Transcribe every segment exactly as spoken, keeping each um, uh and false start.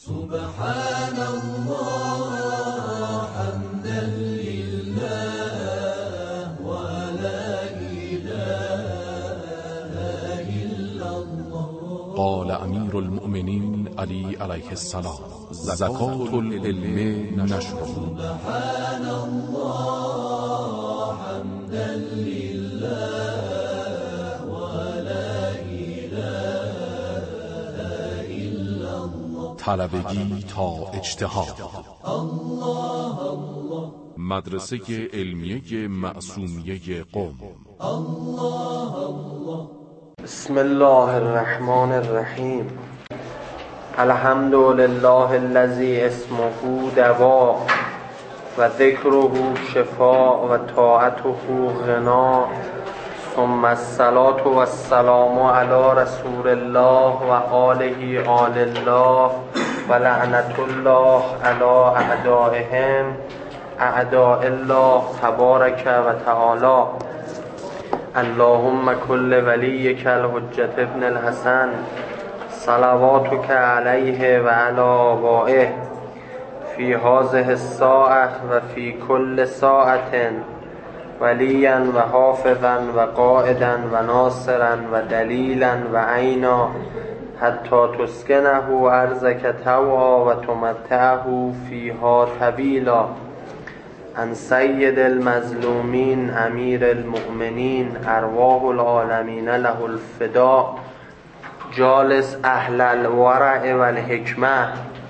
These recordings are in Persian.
سبحان الله حمدا لله ولا إله إلا الله. قال امیر المؤمنین علی علیه السلام: زکات العلم نشر. سبحان الله حمدا لله ولا إله إلا الله. طلبگی تا اجتهاد. الله الله. مدرسه علمیه معصومیه قم. الله الله. بسم الله الرحمن الرحیم. الحمد لله الذی اسمه دوا و ذکره شفاء و طاعته غنا، ثم الصلاة و السلام علی رسول الله و آله آل الله و لعنت الله علی اعدائهم اعداء الله تبارک و تعالی. اللهم کل ولیک الحجة ابن الحسن صلواتک علیه و علی آبائه فی هذه الساعة و فی کل ساعة ولیا و حافظا و قائدا و ناصرا و دلیلا و عینا حتی تسکنه ارضک طوعا و تمتعه فیها طویلا. عن سید المظلومین امیر المؤمنین ارواح العالمین له الفداء جالس اهل الورع و الحکمه.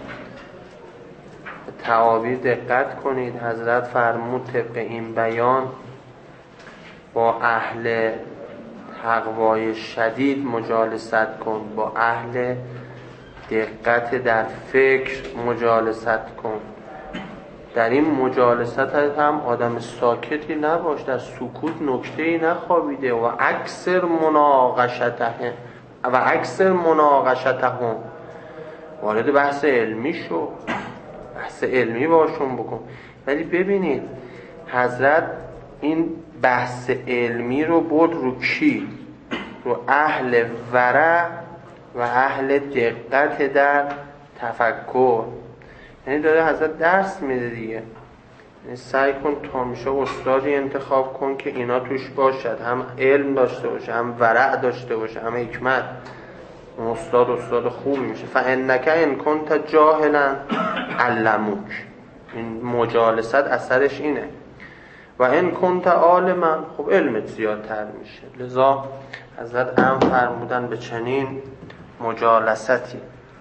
تعابیر دقت کنید. حضرت فرمود طبق این بیان با اهل تقوای شدید مجالست کن، با اهل دقت در فکر مجالست کن. در این مجالست هم آدم ساکتی نباش، در سکوت نکته‌ای نخوابیده. و اکثر مناقشتهم و اکثر مناقشتهم وارد بحث علمی شو، بحث علمی باشون بکن. ولی ببینید حضرت این بحث علمی رو برد رو کی؟ رو اهل ورع و اهل دقت در تفکر. یعنی داره حضرت درس میده دیگه. یعنی سعی کن تا میشه استادی انتخاب کن که اینا توش باشد، هم علم داشته باشه، هم ورع داشته باشه، هم حکمت. استاد استاد خوبی میشه. فانک ان کنت جاهلا علموک. این مجالست اثرش اینه. و ان کنت عالما، خب علمت زیادتر میشه. لذا حضرت ام فرمودن به چنین مجالستی.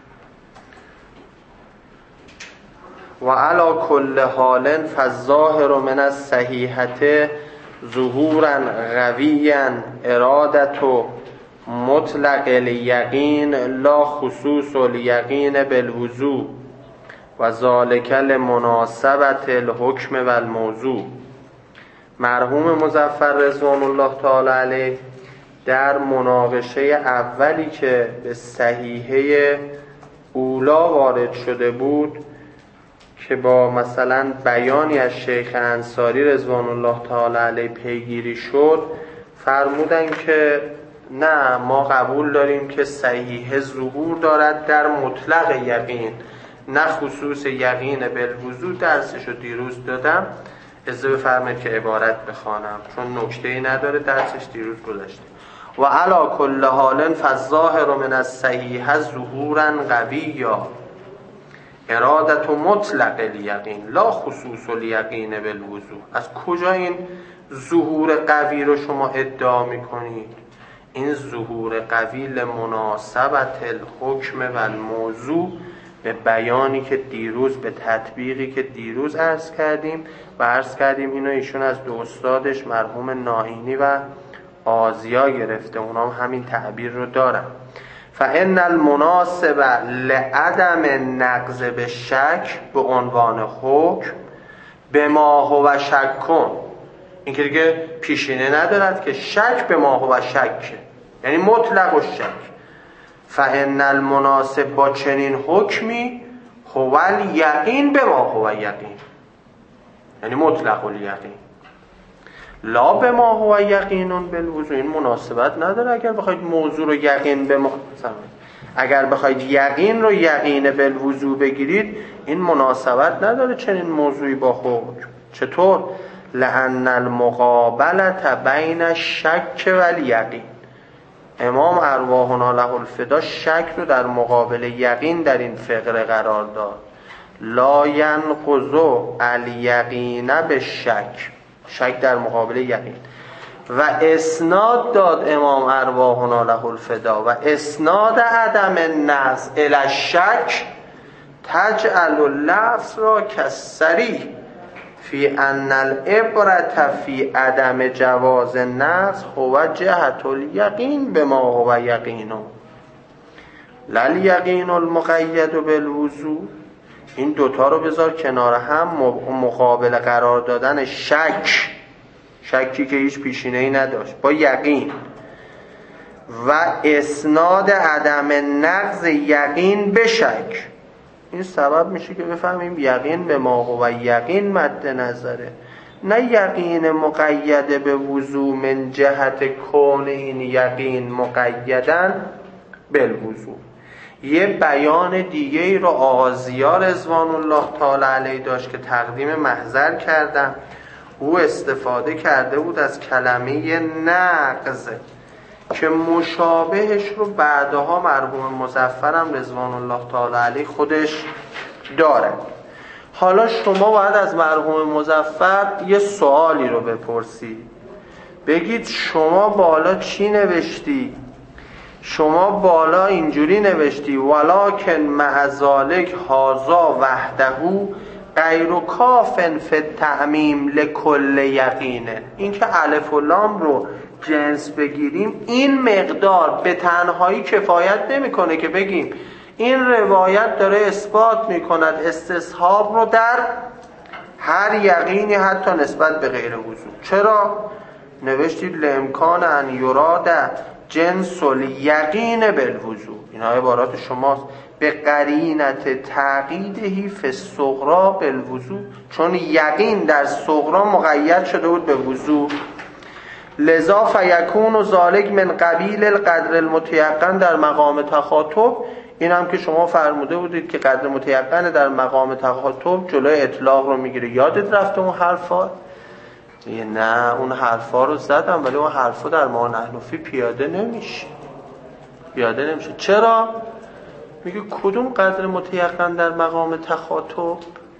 و علی کل حال فالظاهر من الصحیحة ظهورا قویا ارادت و مطلق الیقین لا خصوص الیقین بالوضوع و ذالک لمناسبت الحکم و الموضوع. مرحوم مظفر رضوان الله تعالی علیه در مناقشه اولی که به صحیحه اولا وارد شده بود که با مثلا بیانی از شیخ انصاری رضوان الله تعالی علیه پیگیری شد، فرمودن که نه، ما قبول داریم که صحیحه ظهور دارد در مطلق یقین، نه خصوص یقین بالوضوع. درسشو دیروز دادم، اجازه بفرمایید که عبارت بخوانم چون نکته‌ای نداره، درسش دیروز گذشته. و علی کل حال فالظاهر من الصحیحة ظهورا قویا ارادت و مطلق الیقین لا خصوص الیقین بالوضوع. از کجا این ظهور قوی رو شما ادعا میکنید؟ این ظهور قوی لمناسبت الحکم و الموضوع، به بیانی که دیروز، به تطبیقی که دیروز عرض کردیم و عرض کردیم اینو ایشون از دو استادش مرحوم ناینی و آزیا گرفته، اونا هم همین تعبیر رو دارن. فان المناسب لعدم نقض به شک به عنوان حکم به ما هو شکن. این که دیگه پیشینه ندارد که شک به ما هو شک، یعنی مطلق و شک. فان المناسب با چنین حکمی هو الیقین به ما هو یقین، یعنی مطلق الیقین. لا به ما هو یقینون بالوضوع. این مناسبت نداره. اگر بخواید موضوع رو یقین به ما اگر بخواید یقین رو یقین بالوضوع بگیرید این مناسبت نداره چنین موضوعی با حکم. چطور؟ لأن المقابلة بین الشک و الیقین. امام ارواحنا له الفدا شک رو در مقابل یقین در این فقره قرار داد. لا ینقض الیقین بالشک، شک در مقابل یقین. و اسناد داد امام ارواحنا له الفدا و اسناد عدم النقض الی الشک تجعل اللفظ را کالصریح فی ان العبرة فی عدم جواز النقض هو جهة الیقین بما هو یقین لا الیقین المقید بالوضوع. این دوتا رو بذار کنار هم، مقابل قرار دادن شک، شکی که هیچ پیشینه‌ای نداشت، با یقین و اسناد عدم نقض یقین به شک، این سبب میشه که بفهمیم یقین به ما هو یقین مد نظره، نه یقین مقید به وضوع من جهت کون این یقین مقیدن بالوضوع. یه بیان دیگه ای رو آغازیا رضوان الله تعالی علیه داشت که تقدیم محضر کردم. او استفاده کرده بود از کلمه نقض که مشابهش رو بعدها مرحوم مظفرم رضوان الله تعالی علیه خودش داره. حالا شما باید از مرحوم مظفر یه سوالی رو بپرسید، بگید شما بالا چی نوشتی؟ شما بالا اینجوری نوشتی ولکن مع ذالک هذا وحده غیر کافن فی التعمیم لکل یقینه. این که الف و لام رو جنس بگیریم این مقدار به تنهایی کفایت نمیکنه که بگیم این روایت داره اثبات میکند استصحاب رو در هر یقینی حتی نسبت به غیر وضوع. چرا؟ نوشتید لامکان ان یراد جنس الیقین بالوضوع. این عبارات شماست. به قرینت تعقیدهی فی الصغری بالوضوع، چون یقین در صغرا مقید شده بود به وضوع. لذا فیکون ذالک من قبیل القدر المتیقن در مقام تخاطب. این هم که شما فرموده بودید که قدر متیقن در مقام تخاطب جلوی اطلاق رو میگیره. یادت رفته اون حرفا؟ یه نه اون حرفا رو زدم ولی اون حرفا در ما نحنفی پیاده نمیشه، پیاده نمیشه. چرا؟ میگه کدوم قدر متیقن در مقام تخاطب؟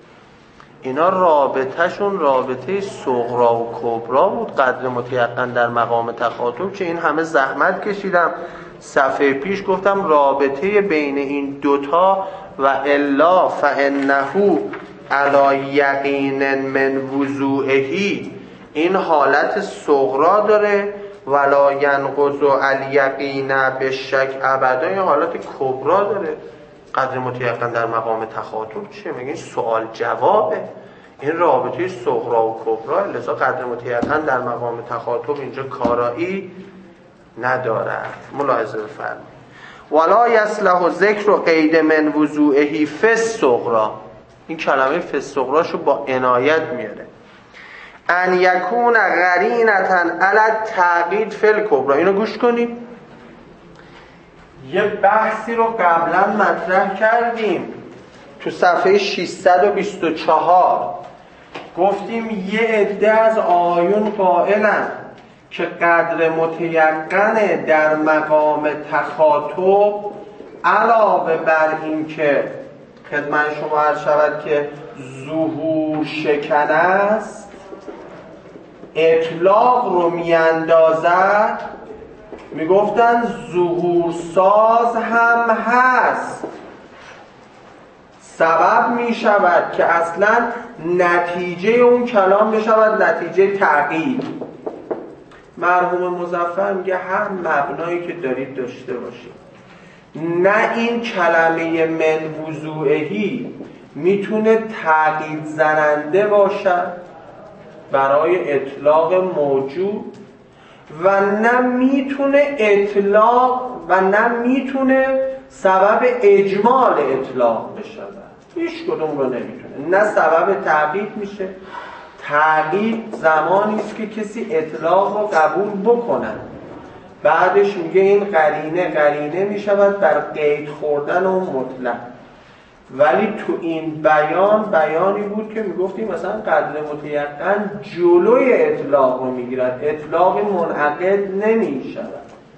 اینا رابطهشون رابطه صغرا و کبرا بود. قدر متیقن در مقام تخاطب که این همه زحمت کشیدم صفحه پیش گفتم رابطه بین این دوتا و الا فانه علی یقین من وضوعهی این حالت صغرا داره ولا ینقض الیقین بالشک ابدا این حالت کبرا داره. قدر متیقن در مقام تخاطب چیه؟ میگه سوال جوابه، این رابطه صغرا و کبرا، لذا قدر متیقن در مقام تخاطب اینجا کارایی ندارد. ملاحظه بفرمایید. ولا یصلح ذکر قید من وضوعه فی الصغرا. این کلمه فی الصغرا شو با عنایت میاره. ان یکون قرینتا علی التعقید فی الکبرا. اینو گوش کنید. یه بحثی رو قبلا مطرح کردیم تو صفحه ششصد و بیست و چهار. گفتیم یه عده از آیون قائلن که قدر متیقن در مقام تخاطب علاوه بر این که خدمت شما عرض شود که ظهور شکن است اطلاق رو میاندازد، میگفتن ظهور ساز هم هست، سبب میشود که اصلا نتیجه اون کلام بشود نتیجه تعقید. مرحوم مظفر میگه هر مبنایی که دارید داشته باشید، نه این کلمه من وضوعهی میتونه تعقید زننده باشد برای اطلاق موجود و نه میتونه اطلاق و نه میتونه سبب اجمال اطلاق بشود. هیچ کدوم رو نمیتونه. نه سبب تعقید میشه. تعقید زمانی است که کسی اطلاق رو قبول بکنه بعدش میگه این قرینه قرینه میشود در قید خوردن و مطلق. ولی تو این بیان بیانی بود که میگفتیم مثلا قدر متیقن جلوی اطلاق رو میگیرد، اطلاق منعقد نمیشود.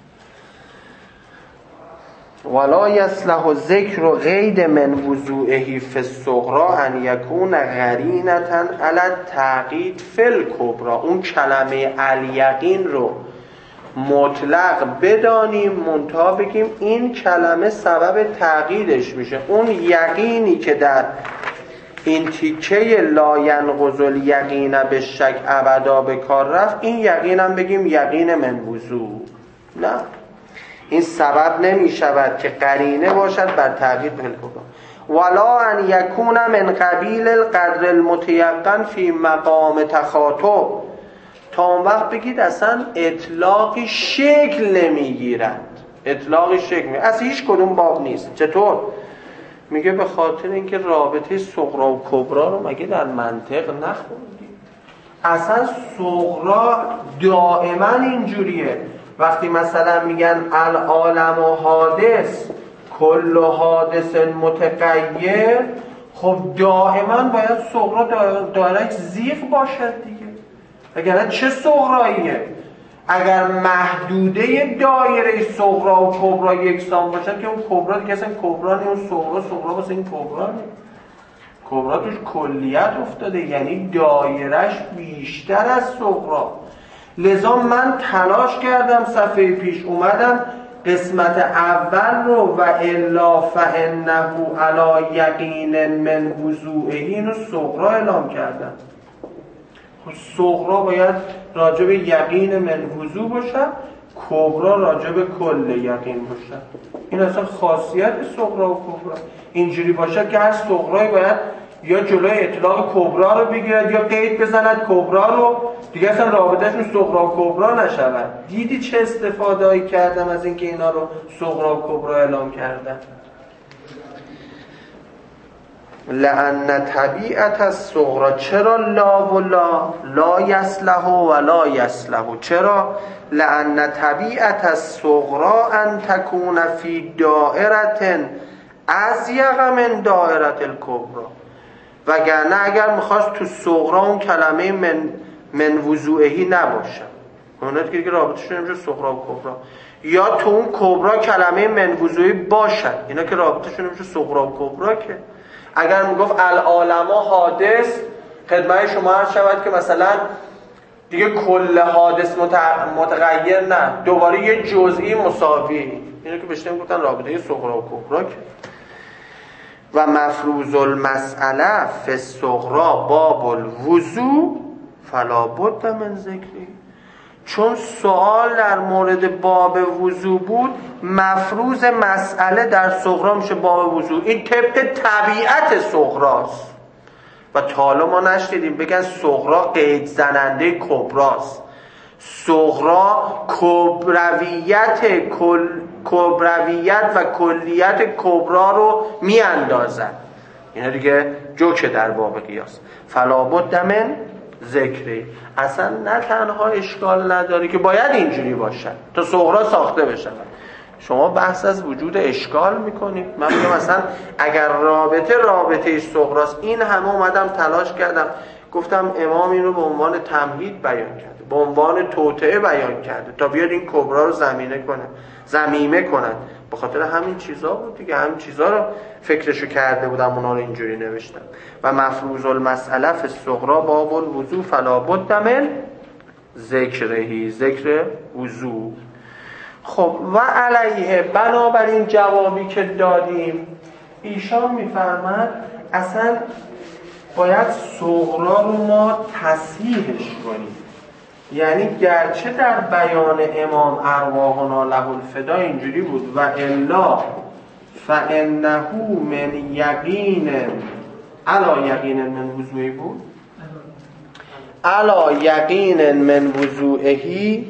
ولا یصلح ذکر و قید من وضوعه فی الصغرا ان یکون قرینة علی التعقید فی الکبری. اون کلمه الیقین رو مطلق بدانیم، منتها بگیم این کلمه سبب تعقیدش میشه. اون یقینی که در این تیکه لا ینقض الیقین بالشک ابدا به کار رفت، این یقین هم بگیم یقین من وضوع. نه، این سبب نمی شود که قرینه باشد بر تعقید به الکبری. ولا ان یکون من قبیل القدر المتیقن فی مقام تخاطب. تا اون وقت بگید اصلا اطلاقی شکل نمیگیرد، اطلاقی شکل میگیرد، اصلا هیچ کدوم باب نیست. چطور؟ میگه به خاطر اینکه رابطه صغرا و کبرا رو مگه در منطق نخوندیم؟ اصلا صغرا دائما اینجوریه. وقتی مثلا میگن العالم و حادث کل حادث متغیر، خب دائما باید صغرا دایرکت زیغ باشد دیگه، اگر چه صغراییه؟ اگر محدوده دایره صغرا و کبرا یکسان باشد که اون کبرا دیگه اصلا کبرا نیست، اون صغرا صغرا واسه این کبرا نیست. کبرا توش کلیت افتاده، یعنی دایرش بیشتر از صغرا. لذا من تلاش کردم صفحه پیش اومدم قسمت اول رو و الا فانه علی یقین من وضوعه اینو صغرا اعلام کردم. صغرا باید راجع به یقین من وضوع باشه، کبرا راجع به کل یقین باشه. این اصلا خاصیت صغرا و کبرا. اینجوری باشه که هر صغرایی باید یا جلوی اطلاق کبرا رو بگیرد یا قید بزند کبرا رو، دیگه اصلا رابطهشون صغرا و کبرا نشود. دیدی چه استفاده‌ای کردم از اینکه اینا رو صغرا و کبرا اعلام کردم؟ لأن طبیعت الصغرا، چرا لا و لا لا یصلح و لا یصلح، چرا؟ لأن طبیعت الصغرا ان تکون فی دائرة اضیق من دائرة الکبرا. وگرنه اگر میخواست تو صغرا اون کلمه من من وضوعهی نباشه، اونات که رابطه‌شون نمیشه صغرا و کبرا، یا تو اون کبرا کلمه من وضوعهی باشد، اینا که رابطه‌شون نمیشه صغرا و کبرا. که اگر میگفت العالم حادث، خدمت شما عرض شود که مثلا دیگه کل حادث متغیر نه، دوباره یه جزئی مساوی، اینا که بهش نمیگفتن رابطه صغرا و کبرا. که و مفروض المسئله فی الصغرا باب الوضوء فلا بد من ذکری. چون سوال در مورد باب وضوء بود، مفروض مسئله در صغرا میشه باب وضوء. این طبق طبیعت صغراست و تا حالا ما نشنیدیم بگن صغرا قید زننده کبراست. صغرا کبرویت کل کبرویت و کلیت کبرا رو می اندازن. اینا دیگه جوکه در باب قیاس. فلا بد من ذکری. اصلا نه تنها اشکال نداره که باید اینجوری باشن تا صغرا ساخته بشن. شما بحث از وجود اشکال میکنید. من میگم مثلا اگر رابطه رابطه صغراست، این همه اومدم تلاش کردم گفتم امام این رو به عنوان تمهید بیان کرده، به عنوان توطئه بیان کرده تا بیاد این کبرا رو زمینه کنه، زمیمه کنن. به خاطر همین چیزا بود دیگه، همین چیزا رو فکرشو کرده بودم، اونا رو اینجوری نوشتم. و مفروض المسئله فی الصغرا باب الوضوء فلا بد من ذکرهی، ذکر وضوء. خب و علیه، بنابراین جوابی که دادیم ایشان میفرماد اصلا باید صغرا رو ما تصحیحش کنیم. یعنی گرچه در بیان امام ارواحنا له الفدا اینجوری بود و الا فانه من یقین علی یقین من وضوعی بود، علی یقین من وضوعهی،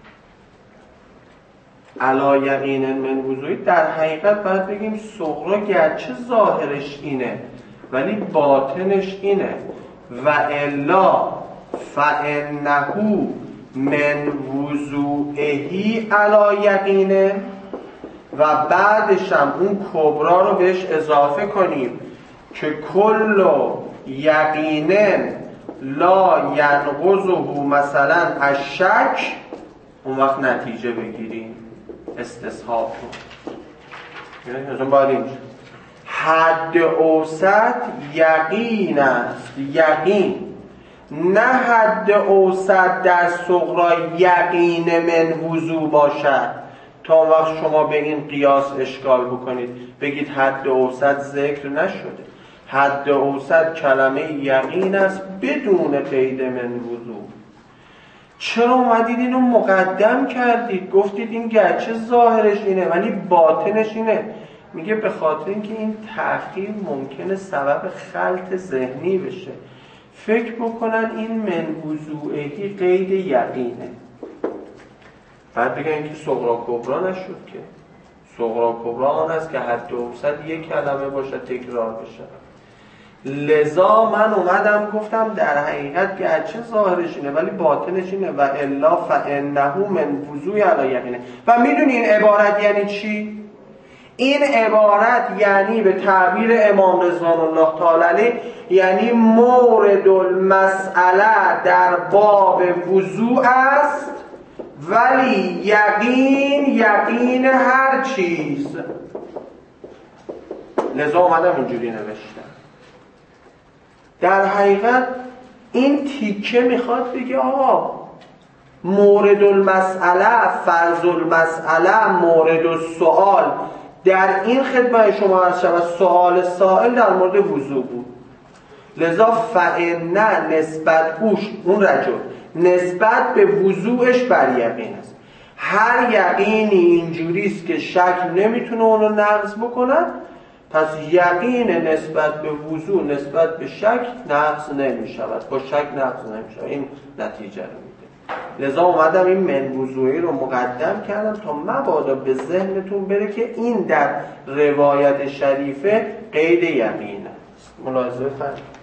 علی یقین من وضوعی. در حقیقت باید بگیم صغرا گرچه ظاهرش اینه ولی باطنش اینه. و الا فانه من وضوعهی علی یقینه و بعدش هم اون کبرا رو بهش اضافه کنیم که کل یقینن لا ینقضه مثلا الشک، اون وقت نتیجه بگیریم استصحاب رو. یعنی مثلا باید اینجا حد اوسط یقین است، یقین، نه حد اوسط در صغرا یقین من وضو باشد تا وقت شما به این قیاس اشکال بکنید بگید حد اوسط ذکر نشده. حد اوسط کلمه یقین است بدون قید من وضو. چرا اومدید اینو مقدم کردید؟ گفتید این گرچه ظاهرش اینه ولی باطنش اینه. میگه به خاطر اینکه این تأخیر ممکنه سبب خلط ذهنی بشه، فکر بکنن این من وضوعهی قید یقینه، بعد بگن که صغرا کبرا نشد. که صغرا کبرا آن است که حد اوسط یک کلمه باشه تکرار بشه. لذا من اومدم گفتم در حقیقت گرچه ظاهرش اینه ولی باطنش اینه و الا فانه من وضوع علی یقینه. و میدونی این عبارت یعنی چی؟ این عبارت یعنی به تعبیر امام رضوان الله تعالی علیه یعنی مورد المسئله در باب وضوع است ولی یقین یقین هر چیز. لذا اومدم اینجوری نوشتم. در حقیقت این تیکه میخواد بگه آقا مورد المسئله، فرض المسئله، مورد السؤال در این خدمت شما عرض شود سؤال سائل در مورد وضو بود. لذا فإنه نسبت اوش اون رجل نسبت به وضوعش بر یقین است. هر یقینی اینجوریست که شک نمیتونه اونو نقض بکنه، پس یقین نسبت به وضوع نسبت به شک نقض نمیشود، با شک نقض نمیشود. این نتیجه رو میده. لذا اومدم این من وضوعی رو مقدم کردم تا مبادا به ذهنتون بره که این در روایت شریفه قید یقین است. ملاحظه فرمایید.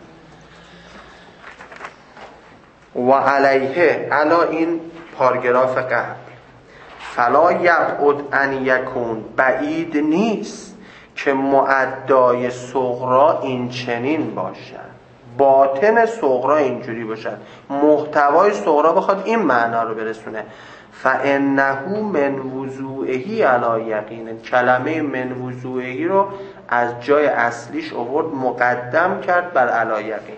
و علیه علا این پاراگراف قبل فلا یبعد ان یکون بعید نیست که معدای صغرا این چنین باشد، باطن صغرا اینجوری باشد، محتوای صغرا بخواد این معنا رو برسونه. فانه من وضوعهی علی یقین، کلمه من وضوعهی رو از جای اصلیش آورد مقدم کرد بر علی یقین.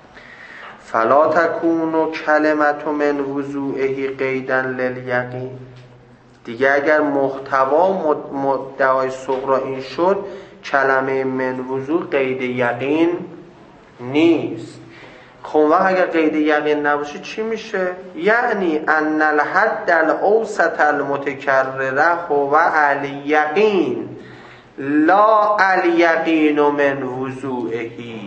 فلا تکون کلمت من وضوعهی قیدا للیقین. دیگه اگر محتوا مدعای صغرا این شد، کلمه من وضوع قید یقین نیست. خب اگر قید یقین نباشه چی میشه؟ یعنی ان الحد الاوسط المتکرره هو الیقین لا الیقین من وضوعهی.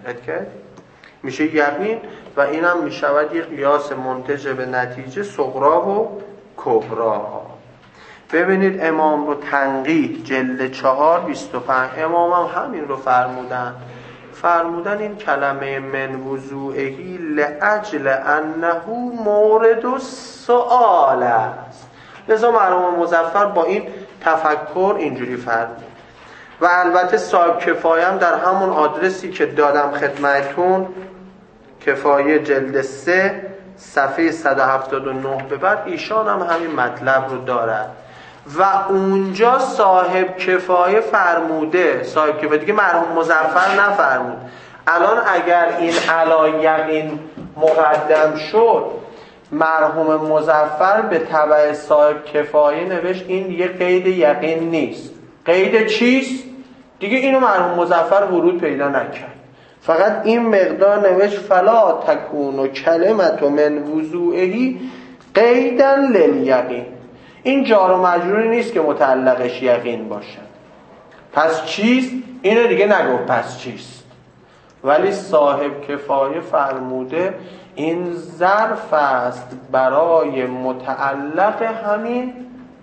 میشه یقین و اینم میشود یک قیاس منتج به نتیجه صغرا و کبرا. ببینید امام رو تنقیح جلد چهار بیست و پنج امام هم همین رو فرمودن. فرمودن این کلمه من وضوعهی لأجل انه مورد السؤال است. لذا مرحوم مظفر با این تفکر اینجوری فرمود. و البته صاحب کفایه هم در همون آدرسی که دادم خدمتون، کفایه جلد سه صفحه صد و هفتاد و نه به بعد، ایشان هم همین مطلب رو دارد و اونجا صاحب کفایه فرموده. صاحب کفایه دیگه مرحوم مظفر نفرمود. الان اگر این علی یقین مقدم شد، مرحوم مظفر به تبع صاحب کفایه نوشت این دیگه قید یقین نیست. قید چیست؟ دیگه اینو مرحوم مظفر ورود پیدا نکرد، فقط این مقدار نوشت فلا تکون کلمت من وضوعهی قیدا للیقین. این جار و مجروری نیست که متعلقش یقین باشد. پس چیست؟ اینو دیگه نگفت پس چیست، ولی صاحب کفایه فرموده این ظرف است برای متعلق همین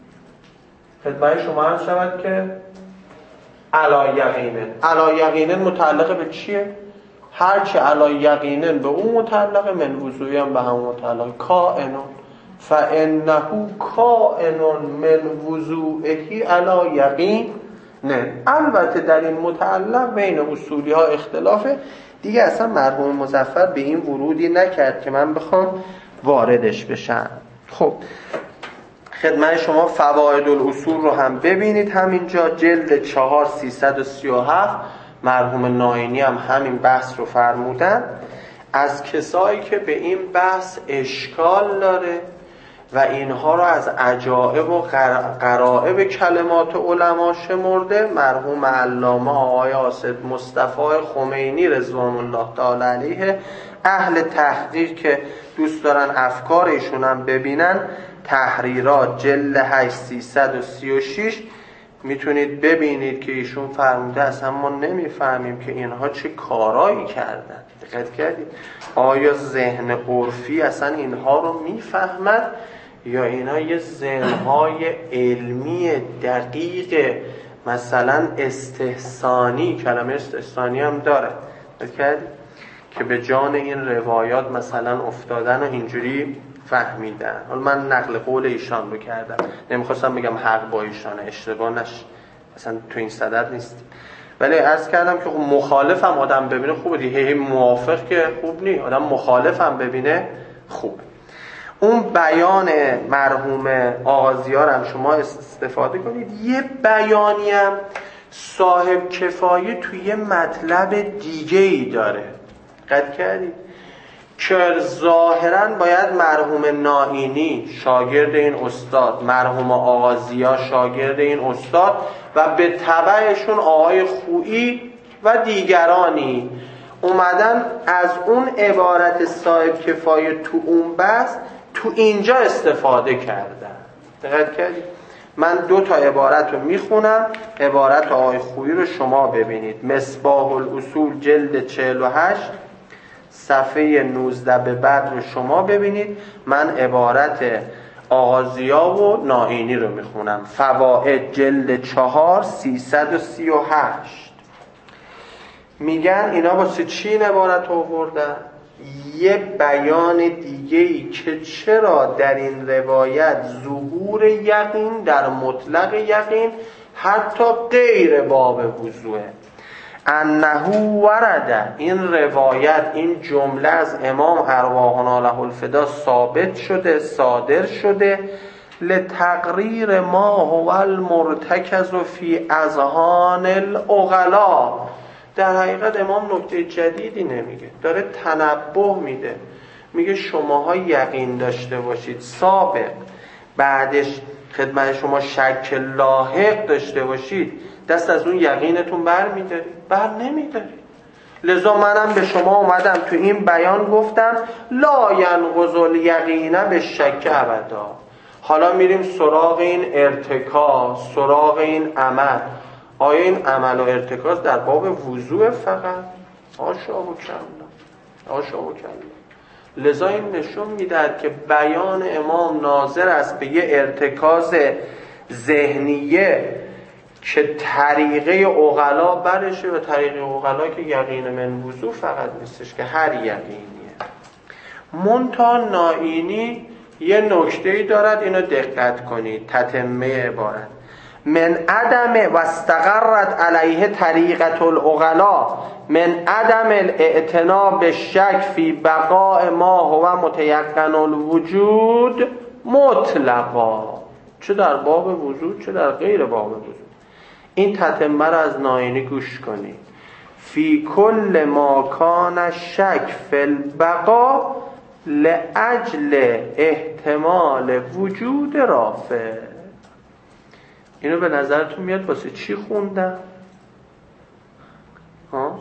خدمت شما هم شود که علی یقینن. علی یقینن متعلق به چیه؟ هرچی علی یقینن به اون متعلق، من وضوعی هم به همون متعلق. کائنون فانه کائن من وضوعه علی یقین. نه، البته در این متعلق بین اصولی ها اختلافه دیگه، اصلا مرحوم مظفر به این ورودی نکرد که من بخوام واردش بشم. خب خدمت شما فواید الاصول رو هم ببینید، همینجا جلد چهار سیصد و سی و هفت مرحوم ناینی هم همین بحث رو فرمودن. از کسایی که به این بحث اشکال داره و اینها رو از عجائب و غرائب کلمات علما شمرده، مرحوم علامه آقای اسد مصطفی خمینی رضوان الله تعالی علیه، اهل تحقیق که دوست دارن افکار ایشون هم ببینن، تحریرات جلد هشت سیصد و سی و شش میتونید ببینید که ایشون فرموده اصلا ما نمیفهمیم که اینها چه کارایی کردن. دقت کردید؟ آیا ذهن عرفی اصلا اینها رو میفهمد یا اینا یه ذهنهای علمی دقیق مثلا استحسانی، کلمه استحسانی هم داره، دقت کردید؟ که به جان این روایات مثلا افتادن و اینجوری فهمیدن. حالا من نقل قول ایشان رو کردم، نمیخواستم بگم حق با ایشانه، اشتباه نشه، اصلا تو این صدد نیست، ولی عرض کردم که خب مخالفم آدم ببینه خوبه دیگه، هی موافق که خوب نی، آدم مخالفم ببینه خوبه. اون بیان مرحوم آغازیار هم شما استفاده کنید. یه بیانی هم صاحب کفایه توی یه مطلب دیگه ای داره، قد کردید؟ که ظاهراً باید مرحوم نائینی شاگرد این استاد، مرحوم آغازیار شاگرد این استاد و به تبعشون آقای خویی و دیگرانی اومدن از اون عبارت صاحب کفایه تو اون بحث تو اینجا استفاده کردن. دقت کردید؟ من دو تا عبارت رو میخونم، عبارت آقای خویی رو شما ببینید. مصباح الاصول جلد چهل و هشت صفحه نوزده به بعد رو شما ببینید. من عبارت آغازیا و نائینی رو میخونم. فواید جلد چهار سیصد و سی و هشت. میگن اینا واسه چی این عبارت رو آوردن؟ یه بیان دیگه‌ای که چرا در این روایت ظهور یقین در مطلق یقین حتی غیر باب وضوعه. انه ورده، این روایت، این جمله از امام ارواحنا له الفدا ثابت شده، صادر شده، لتقریر ما هو المرتکز فی اذهان العقلا. در حقیقت امام نکته جدیدی نمیگه، داره تنبه میده، میگه شماها یقین داشته باشید، سابق بعدش خدمت شما شک لاحق داشته باشید، دست از اون یقینتون بر میدارید؟ بر نمیدارید. لذا منم به شما اومدم تو این بیان گفتم لا ینقض الیقین به شک ابدا. حالا میریم سراغ این ارتکاز، سراغ این عمل. آیا این عمل و ارتکاز در باب وضوع فقط؟ آشا و کلا، آشا و کلا. لذا این نشون میدهد که بیان امام ناظر است به یه ارتکاز ذهنیه که طریقه عقلا برشه و طریقه عقلا که یقین من وضوع فقط نیستش که هر یقینیه. منتها نائینی یه نکته‌ای دارد، اینو دقت کنید، تتمه عبارت. من عدم و استقرت علیه طریقت العقلا من عدم الاعتنا بالشک فی بقاء ما هو متیقن الوجود مطلقا، چه در باب وجود چه در غیر باب وجود. این تتمه را از نائینی گوش کنید. فی کل ما کان شک فی البقا لاجل احتمال وجود رافع. اینو به نظرتون میاد واسه چی خوندم؟ ها؟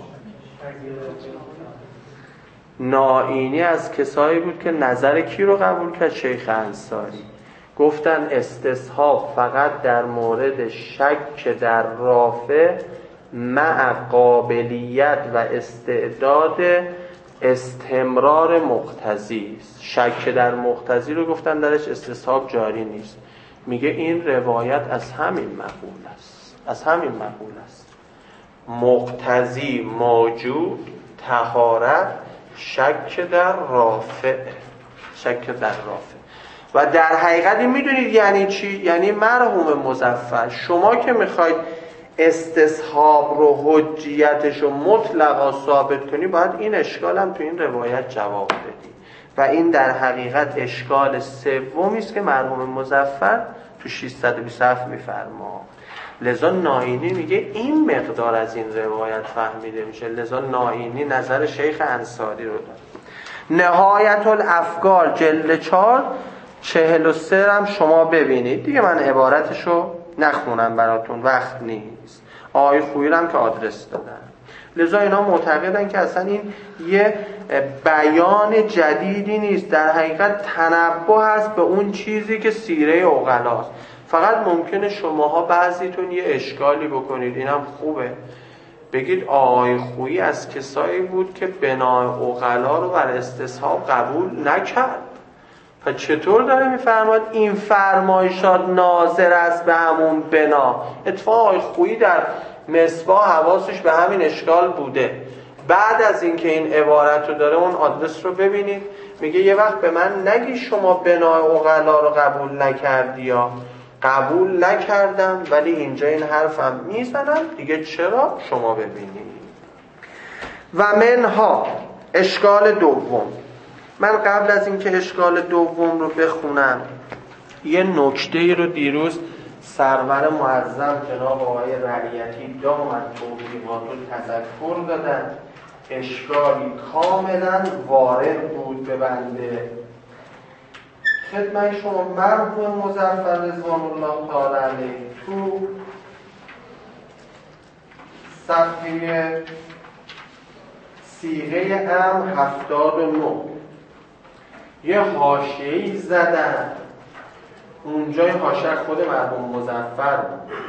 نائینی از کسایی بود که نظر کی رو قبول کرد؟ شیخ انصاری. گفتن استصحاب فقط در مورد شک در رافع مع قابلیت و استعداد استمرار مقتضی است. شک در مقتضی رو گفتن درش استصحاب جاری نیست. میگه این روایت از همین مقول است، از همین مقول است. مقتضی موجود، طهارت، شک در رافع، شک در رافع. و در حقیقت این میدونید یعنی چی؟ یعنی مرحوم مظفر شما که میخواید استصحاب رو حجیتش رو مطلقا ثابت کنی باید این اشکال هم تو این روایت جواب بدی و این در حقیقت اشکال سومی است که مرحوم مظفر تو ششصد و بیست و هفت میفرما. لذا نائینی میگه این مقدار از این روایت فهمیده میشه. لذا نائینی نظر شیخ انصاری رو داره. نهایت الافکار جلد چهار چهل و سه هم شما ببینید دیگه، من عبارتشو نخونم براتون وقت نیست. آقای خویی هم که آدرس دادن. لذا اینا معتقدن که اصلا این یه بیان جدیدی نیست، در حقیقت تنبه هست به اون چیزی که سیره عقلاست. فقط ممکنه شماها بعضیتون یه اشکالی بکنید، اینم خوبه، بگید آقای خویی از کسایی بود که بنای عقلا رو بر استصحاب قبول نکرد. پس چطور داره میفرماد این فرمایشات ناظر است به همون بنا؟ اتفاقا آقای خویی در مصباح حواسش به همین اشکال بوده. بعد از اینکه این عبارت رو داره اون آدرس رو ببینید، میگه یه وقت به من نگی شما بنای عقلا رو قبول نکردی یا قبول نکردم، ولی اینجا این حرفم میزنم دیگه، چرا؟ شما ببینید. و منها اشکال دوم. من قبل از اینکه اشکال دوم رو بخونم یه نکته رو دیروز سرور معظم جناب آقای رعیتی دامن توضیحات و تذکر دادن، اشکالی کاملا وارد بود به بنده. خدمت شما مرحوم مظفر رضوان الله تعالی علیه تو صفحه صیغه ام هفتاد و نه یه حاشیه‌ای زدن، اونجای حاشیه خود مرحوم مظفر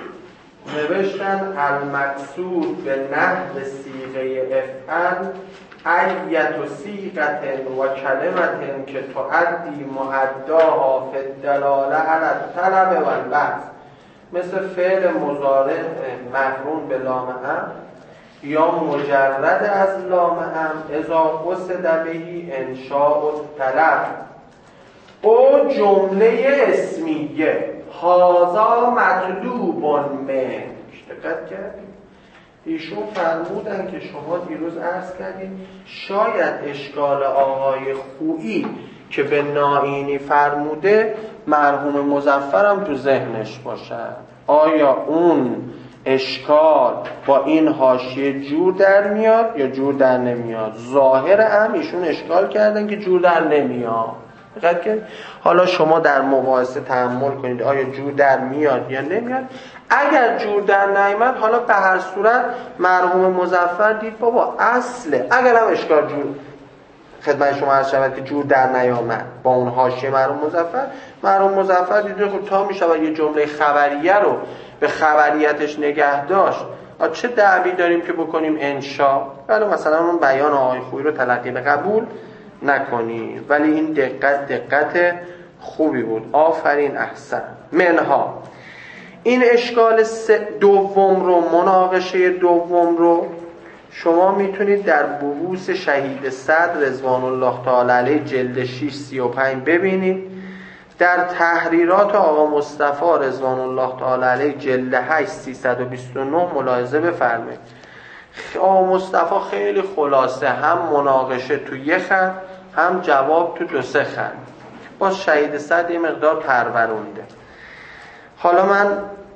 نوشتن المقصود به نحو صیغه افعل ایت و صیغت و کلمت که تعدی معداها فی الدلاله علی الطلب و البحث، مثل فعل مضارع مقرون به لام امر یا مجرد از لام امر اذا قصد بهی انشاء الطلب او جمله اسمیه هذا مطلوب منک. دقت کردید؟ ایشون فرمودن که شما دیروز عرض کردید شاید اشکال آقای خویی که به نائینی فرموده مرحوم مظفر هم تو ذهنش باشد. آیا اون اشکال با این حاشیه جور در میاد یا جور در نمیاد؟ ظاهر هم ایشون اشکال کردن که جور در نمیاد. دقت کنید. حالا شما در مباحثه تأمل کنید آیا جور در میاد یا نمیاد. اگر جور در نیامد، حالا به هر صورت مرحوم مظفر دید بابا اصله، اگر هم اشکال جور خدمت شما عرض شود که جور در نیامد با اون حاشیه مرحوم مظفر، مرحوم مظفر دیده خب تا میشود یه جمله خبریه رو به خبریتش نگه داشت، چه دعوی داریم که بکنیم انشا، ولی مثلا اون بیان آقای خویی رو تلقی به قبول نکنی. ولی این دقت دقت خوبی بود، آفرین، احسن. منها این اشکال دوم رو، مناقشه دوم رو شما میتونید در بحوث شهید صدر رضوان الله تعالی علیه جلد شش سی و پنج ببینید. در تحریرات آقا مصطفی رضوان الله تعالی علیه جلد هشت سیصد و بیست و نه ملاحظه بفرمایید. آقا مصطفی خیلی خلاصه هم مناقشه تو یه خط هم جواب تو دو سه خط، باز شهید صدر یه مقدار پرورونده. حالا من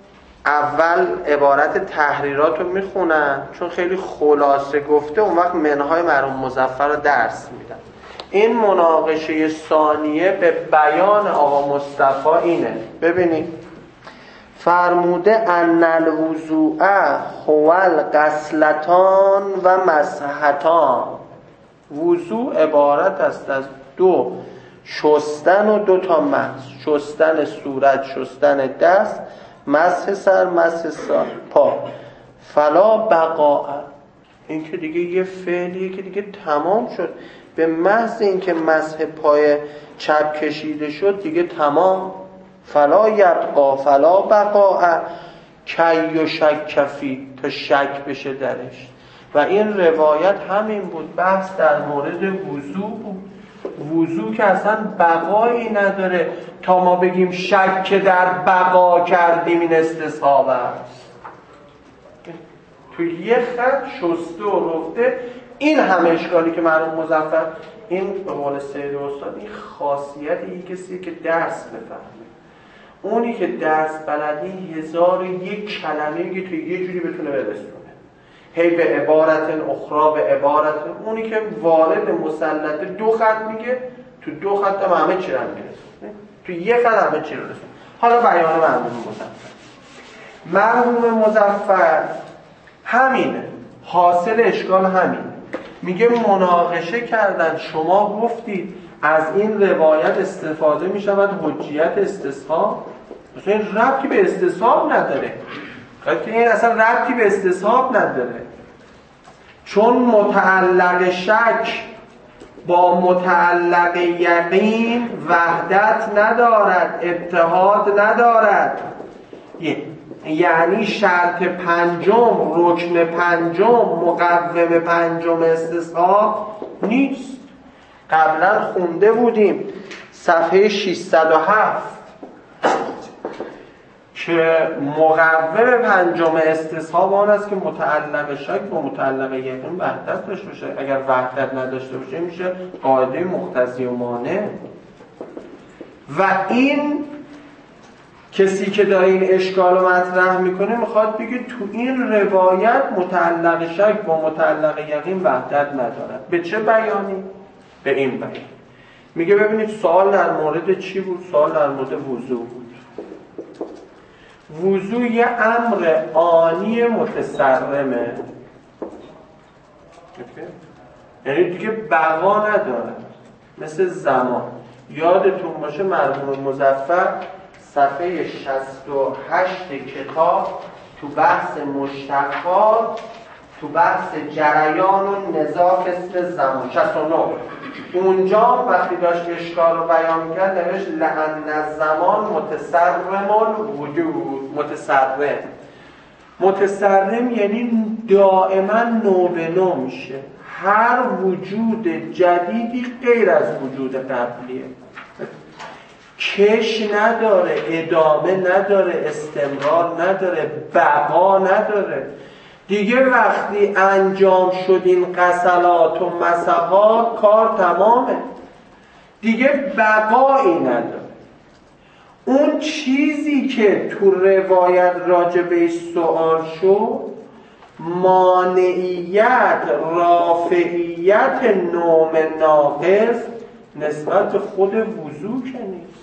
اول عبارت تحریرات رو میخونم چون خیلی خلاصه گفته، اون وقت منهای مرحوم مظفر رو درس میدم. این مناقشه ثانیه به بیان آقا مصطفی اینه. ببینید فرموده ان الوضوء هو الغسلتان و مسحتان. وضوء عبارت است از دو شستن و دو تا مسح، شستن صورت، شستن دست، مسح سر، مسح سر پا. فلا بقاء، این که دیگه یه فعلیه که دیگه تمام شد. به محض اینکه مسح پای چپ کشیده شد دیگه تمام. فلا یبقا فلا بقاء کی و شک فی، تا شک بشه درش. و این روایت همین بود، بحث در مورد وضو بود. وضو که اصلا بقایی نداره تا ما بگیم شک که در بقا کردیم این استصحاب است. تو یه خط شسته و رفته. این همه اشکالی که مرحوم مظفر، این به قول سید استاد این خاصیت یک کسی که درس بفهمه. اونی که درس بلده هزار یک کلمه میگه تو یه جوری بتونه برسونه، هی به عبارت اخرى به عبارت. اونی که وارد مسلطه دو خط میگه تو دو خط هم همه چی رو میرسونه، تو یه خط همه چی رو رسونه. حالا بیان مرحوم مظفر. مرحوم مظفر همینه، حاصل اشکال همینه. میگه مناقشه کردن، شما گفتید از این روایت استفاده میشود حجیت استصحاب. مثلا این ربطی به استصحاب نداره، که این اصلا ربطی به استصحاب نداره، چون متعلق شک با متعلق یقین وحدت ندارد، اتحاد ندارد. یعنی شرط پنجم، رکن پنجم، مقوم پنجم استصحاب نیست. قبلا خونده بودیم صفحه ششصد و هفت که مقوم پنجم استصحاب آن است که متعلق شک با متعلق یقین وحدت داشته باشه. اگر وحدت نداشته باشه میشه قاعده مقتضی و مانع. و این کسی که داره این اشکال رو مطرح میکنه میخواد بگه تو این روایت متعلق شک با متعلق یقین وحدت ندارد. به چه بیانی؟ به این بیان. میگه ببینید سوال در مورد چی بود؟ سوال در مورد وضو بود. وضو یه امر آنی متسرمه، یعنی دیگه بقا نداره، مثل زمان. یادتون باشه مرحوم مظفر صفحه شصت و هشت کتاب تو بحث مشتقات، تو بحث جریان و نزاع اسم زمان شصت و نه، اونجا وقتی داشت اشکال رو بیان میکرد نوشت لأن الزمان متسرم الوجود. متسرم متسرم یعنی دائما نو به نو میشه، هر وجود جدیدی غیر از وجود قبلیه، کش نداره، ادامه نداره، استمرار نداره، بقا نداره. دیگه وقتی انجام شد این غسلات و مسحات کار تمامه، دیگه بقایی نداره. اون چیزی که تو روایت راجع بهش سوال شد، مانعیت رافعیت نوم ناقص نسبت خود وضو که نیست.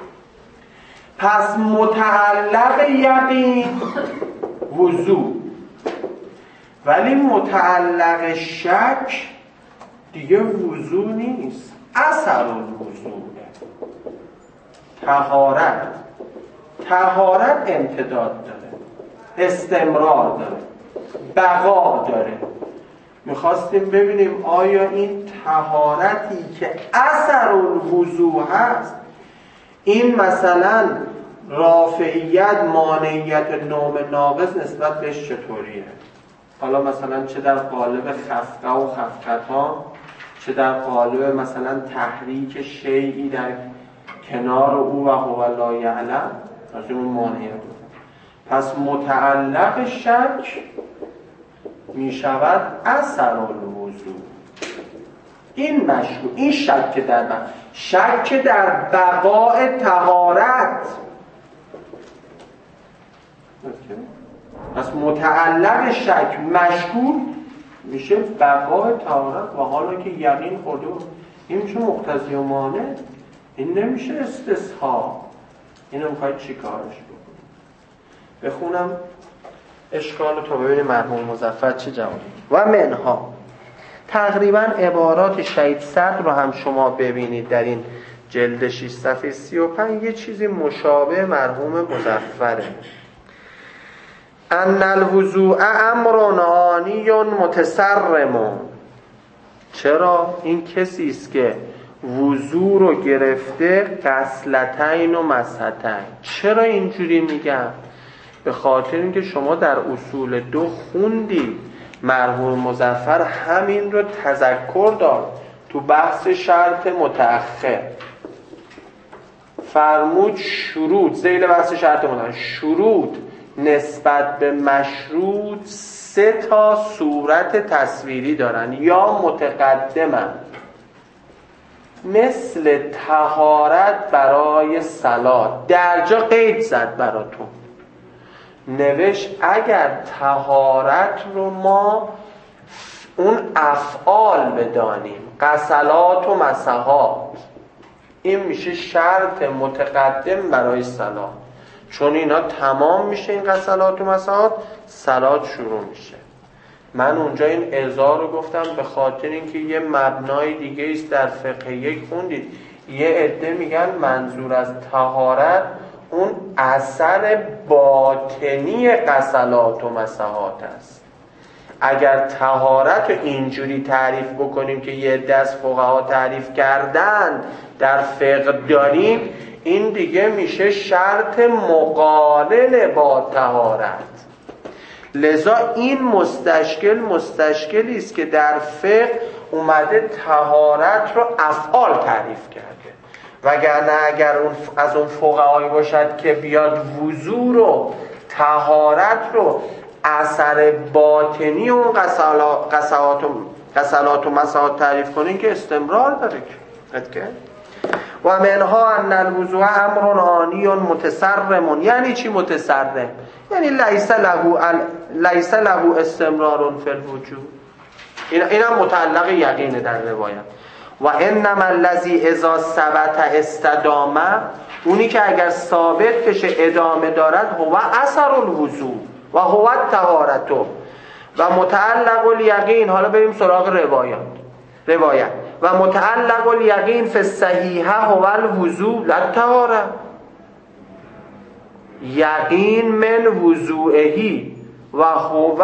پس متعلق یقین وضو، ولی متعلق شک دیگه وضو نیست، اثر الوضو. طهارت طهارت امتداد داره، استمرار داره، بقا داره. میخواستیم ببینیم آیا این طهارتی که اثر الوضو هست، این مثلا رافعیت مانعیت نوم ناقص نسبت بهش چطوریه؟ حالا مثلا چه در قالب خفقه و خفقتا، چه در قالب مثلا تحریک شیئی در کنار او و هو لا یعلم، از اون مانعیت. پس متعلق شک می شود اثر الوضو. این مشکوک، این شک در بقا، شک در بقاء طهارت. پس متعلق شک مشکوک میشه بقاء طهارت، و حالا که یقین خورده این میشه مقتضی و مانع، این نمیشه استصحاب. اینو میخواید چی کارش بکنید؟ بخونم اشکال رو تا ببینیم مرحوم مظفر چی جواب. و منها تقریبا عبارات شهید صدر رو هم شما ببینید در این جلد شش صفحه سی و پنج یه چیزی مشابه مرحوم مظفره. ان الوضوء امر آنی متسرم. چرا؟ این کسی است که وضو رو گرفته غسلتین و مسحتین. چرا اینجوری میگم؟ به خاطر اینکه شما در اصول دو خوندید مرحوم مظفر همین رو تذکر داد. تو بحث شرط متأخر فرمود شروط، ذیل بحث شرط متأخر، شروط نسبت به مشروط سه تا صورت تصویری دارن یا متقدمن، مثل طهارت برای صلات. درجا قید زد براتون، نوشت اگر طهارت رو ما اون افعال بدانیم، غسلات و مسحات، این میشه شرط متقدم برای صلات، چون اینا تمام میشه این غسلات و مسحات، صلات شروع میشه. من اونجا این ازا رو گفتم به خاطر اینکه یه مبنای دیگه است در فقه یک خوندید، یه عده میگن منظور از طهارت اون اثر باطنی غسلات و مسحات است. اگر طهارت رو اینجوری تعریف بکنیم که یه عده از فقها تعریف کردن در فقه داریم، این دیگه میشه شرط مقارن با طهارت. لذا این مستشکل مستشکلی است که در فقه اومده طهارت رو افعال تعریف کرده، وگرنه اگر اون از اون فقهایی باشد که بیاد وضو رو، طهارت رو اثر باطنی اون غسلات و غسلات و مسحات تعریف کنین که استمرار داره که و منها ان الوضوء امر آنی متسرم. یعنی چی متسرم؟ یعنی لیس له لیس له استمرار فی الوجود. این اینم متعلق یقینه در روایت. و انما الذی اذا ثبت استدامه، اونی که اگر ثابت بشه ادامه دارد، هو اثر الوضوء و هو الطهارت و متعلق الیقین. حالا بریم سراغ روایات. روایت و متعلق الیقین فی الصحیحه هو الوضوء لا الطهارت. یقین من وضوئهی و هو